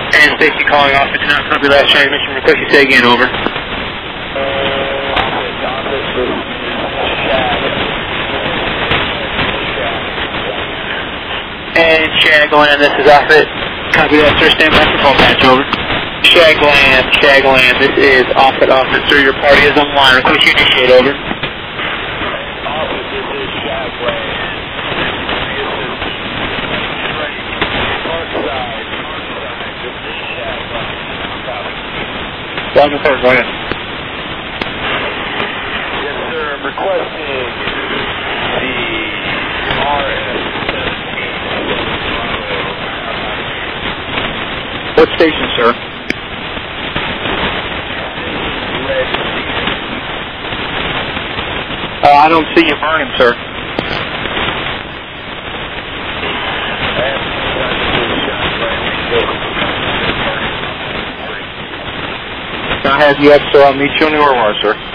And Stacy calling off. It's not copy last transmission. Request you say again, over. And Shagland, this is Offit. Copy that, sir. Stand by for phone patch, over. Shagland, this is Offit, sir. Your party is online. Request you initiate, over. Offit, this is Shagland. Roger, sir. Go ahead. Yes, sir. I'm requesting the RS-17. What station, sir? I don't see you burning, sir. Can I have you up, sir? I'll meet you on the Aurora, sir.